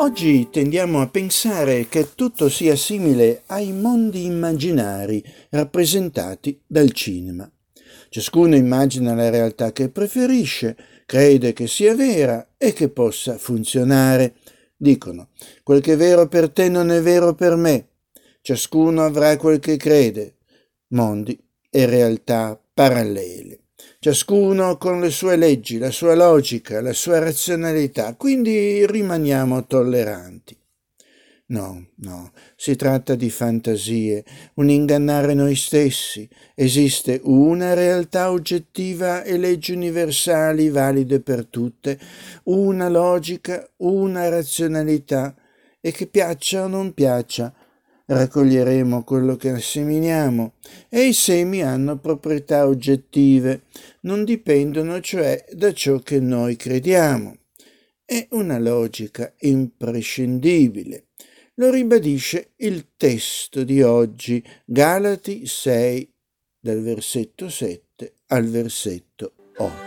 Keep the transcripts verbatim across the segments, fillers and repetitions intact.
Oggi tendiamo a pensare che tutto sia simile ai mondi immaginari rappresentati dal cinema. Ciascuno immagina la realtà che preferisce, crede che sia vera e che possa funzionare. Dicono, quel che è vero per te non è vero per me. Ciascuno avrà quel che crede. Mondi e realtà parallele. Ciascuno con le sue leggi, la sua logica, la sua razionalità, quindi rimaniamo tolleranti. No, no, si tratta di fantasie, un ingannare noi stessi. Esiste una realtà oggettiva e leggi universali valide per tutte, una logica, una razionalità, e che piaccia o non piaccia, raccoglieremo quello che seminiamo, e i semi hanno proprietà oggettive, non dipendono cioè da ciò che noi crediamo. È una logica imprescindibile. Lo ribadisce il testo di oggi, Galati sei, dal versetto sette al versetto otto.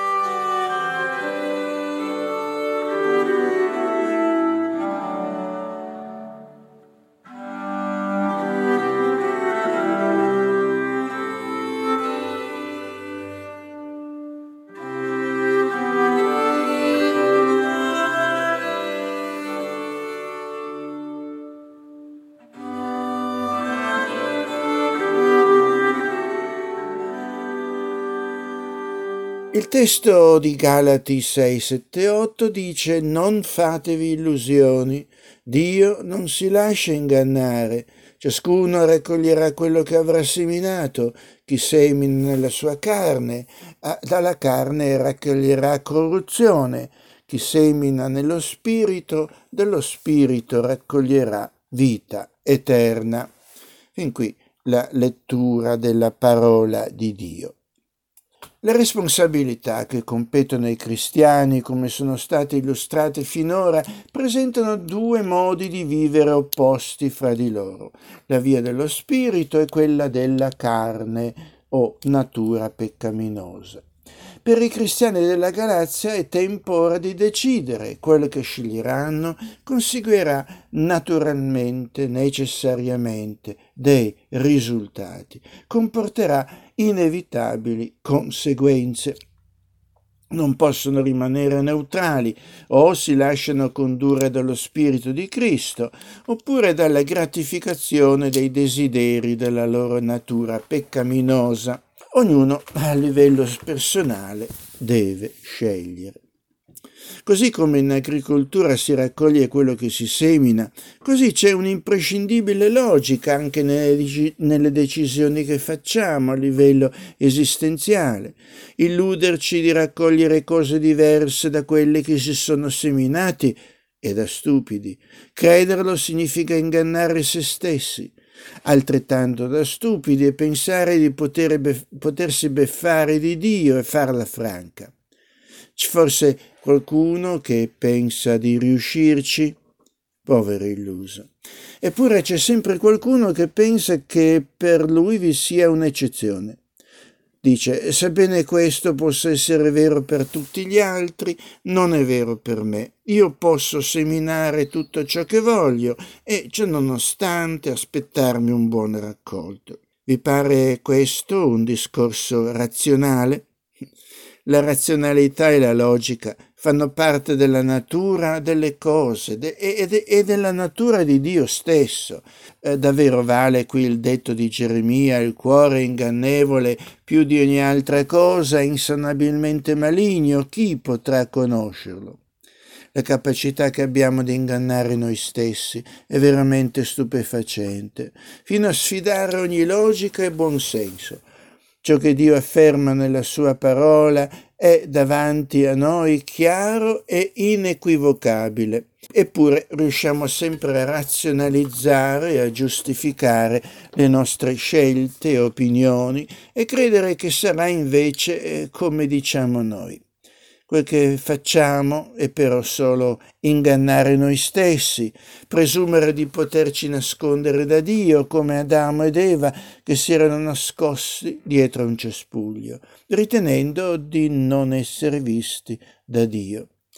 Il testo di Galati sei, sette, otto dice: non fatevi illusioni, Dio non si lascia ingannare, ciascuno raccoglierà quello che avrà seminato, chi semina nella sua carne, dalla carne raccoglierà corruzione, chi semina nello spirito, dello spirito raccoglierà vita eterna. Fin qui la lettura della parola di Dio. Le responsabilità che competono ai cristiani, come sono state illustrate finora, presentano due modi di vivere opposti fra di loro, la via dello spirito e quella della carne o natura peccaminosa. Per i cristiani della Galazia è tempo ora di decidere. Quello che sceglieranno conseguirà naturalmente, necessariamente, dei risultati, comporterà inevitabili conseguenze. Non possono rimanere neutrali, o si lasciano condurre dallo Spirito di Cristo, oppure dalla gratificazione dei desideri della loro natura peccaminosa. Ognuno a livello personale deve scegliere. Così come in agricoltura si raccoglie quello che si semina, così c'è un'imprescindibile logica anche nelle, nelle decisioni che facciamo a livello esistenziale. Illuderci di raccogliere cose diverse da quelle che si sono seminati è da stupidi. Crederlo significa ingannare se stessi. Altrettanto da stupidi è pensare di poter beff- potersi beffare di Dio e farla franca. C'è forse qualcuno che pensa di riuscirci? Povero illuso. Eppure c'è sempre qualcuno che pensa che per lui vi sia un'eccezione. Dice, sebbene questo possa essere vero per tutti gli altri, non è vero per me. Io posso seminare tutto ciò che voglio e, ciò nonostante, aspettarmi un buon raccolto. Vi pare questo un discorso razionale? La razionalità e la logica fanno parte della natura delle cose de- e, de- e della natura di Dio stesso. Eh, davvero vale qui il detto di Geremia: il cuore è ingannevole più di ogni altra cosa, insanabilmente maligno, chi potrà conoscerlo? La capacità che abbiamo di ingannare noi stessi è veramente stupefacente, fino a sfidare ogni logica e buonsenso. Ciò che Dio afferma nella sua parola è davanti a noi chiaro e inequivocabile, eppure riusciamo sempre a razionalizzare e a giustificare le nostre scelte e opinioni e credere che sarà invece come diciamo noi. Quel che facciamo è però solo ingannare noi stessi, presumere di poterci nascondere da Dio come Adamo ed Eva che si erano nascosti dietro un cespuglio, ritenendo di non essere visti da Dio.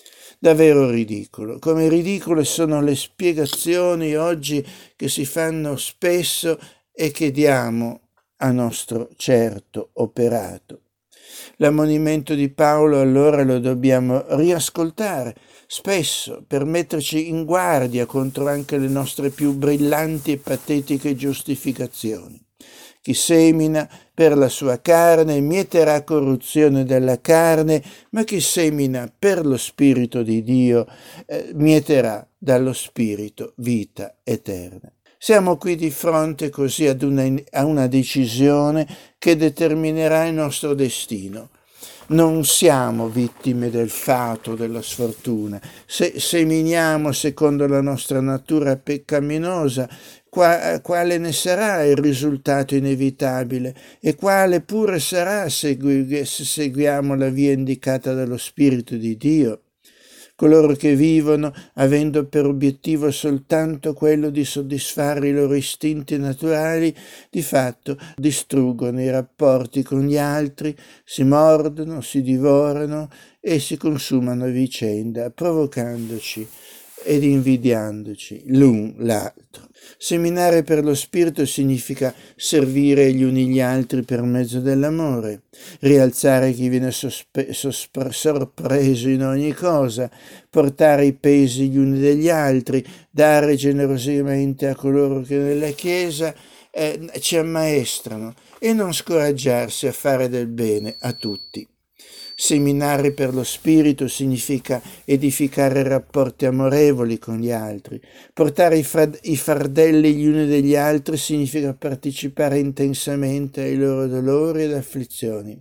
davvero ridicolo. Come ridicole sono le spiegazioni oggi che si fanno spesso e che diamo a nostro certo operato. L'ammonimento di Paolo allora lo dobbiamo riascoltare spesso per metterci in guardia contro anche le nostre più brillanti e patetiche giustificazioni. Chi semina per la sua carne mieterà corruzione della carne, ma chi semina per lo Spirito di Dio eh, mieterà dallo Spirito vita eterna. Siamo qui di fronte così ad una, a una decisione che determinerà il nostro destino. Non siamo vittime del fato, della sfortuna. Se seminiamo secondo la nostra natura peccaminosa, qua, quale ne sarà il risultato inevitabile e quale pure sarà se, se seguiamo la via indicata dallo Spirito di Dio? Coloro che vivono avendo per obiettivo soltanto quello di soddisfare i loro istinti naturali, di fatto distruggono i rapporti con gli altri, si mordono, si divorano e si consumano a vicenda, provocandoci ed invidiandoci l'un l'altro. Seminare per lo Spirito significa servire gli uni gli altri per mezzo dell'amore, rialzare chi viene sospe- sospre- sorpreso in ogni cosa, portare i pesi gli uni degli altri, dare generosamente a coloro che nella Chiesa eh, ci ammaestrano e non scoraggiarsi a fare del bene a tutti. Seminare per lo Spirito significa edificare rapporti amorevoli con gli altri. Portare i, frad- i fardelli gli uni degli altri significa partecipare intensamente ai loro dolori ed afflizioni.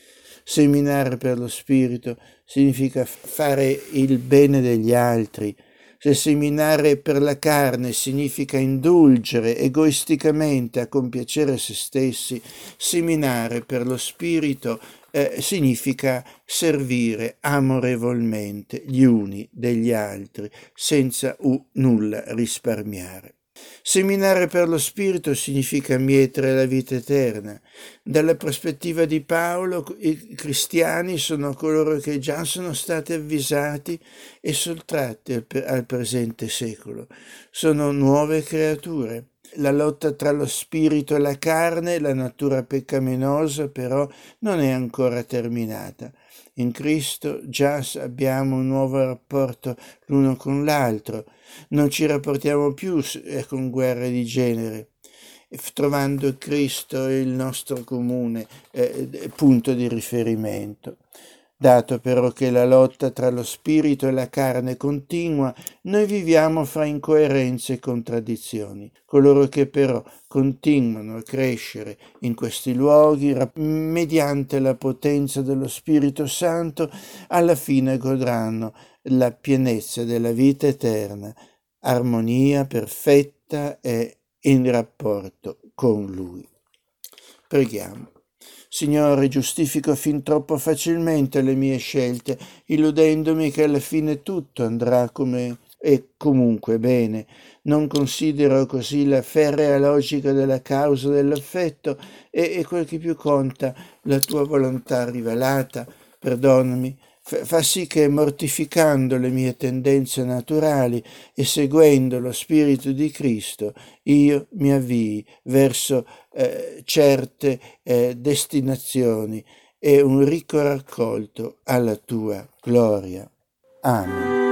Seminare per lo Spirito significa fare il bene degli altri. Se seminare per la carne significa indulgere egoisticamente a compiacere se stessi, seminare per lo Spirito Eh, significa servire amorevolmente gli uni degli altri senza uh, nulla risparmiare. Seminare per lo Spirito significa mietere la vita eterna. Dalla prospettiva di Paolo, i cristiani sono coloro che già sono stati avvisati e sottratti al, al presente secolo. Sono nuove creature. La lotta tra lo spirito e la carne, la natura peccaminosa, però non è ancora terminata. In Cristo già abbiamo un nuovo rapporto l'uno con l'altro. Non ci rapportiamo più con guerre di genere, trovando Cristo il nostro comune eh, punto di riferimento. Dato però che la lotta tra lo spirito e la carne continua, noi viviamo fra incoerenze e contraddizioni. Coloro che però continuano a crescere in questi luoghi, mediante la potenza dello Spirito Santo, alla fine godranno la pienezza della vita eterna, armonia perfetta e in rapporto con Lui. Preghiamo. Signore, giustifico fin troppo facilmente le mie scelte, illudendomi che alla fine tutto andrà come e comunque bene. Non considero così la ferrea logica della causa dell'affetto e, e quel che più conta, la tua volontà rivelata. Perdonami, fa sì che mortificando le mie tendenze naturali e seguendo lo Spirito di Cristo, io mi avvii verso eh, certe eh, destinazioni e un ricco raccolto alla tua gloria. Amen.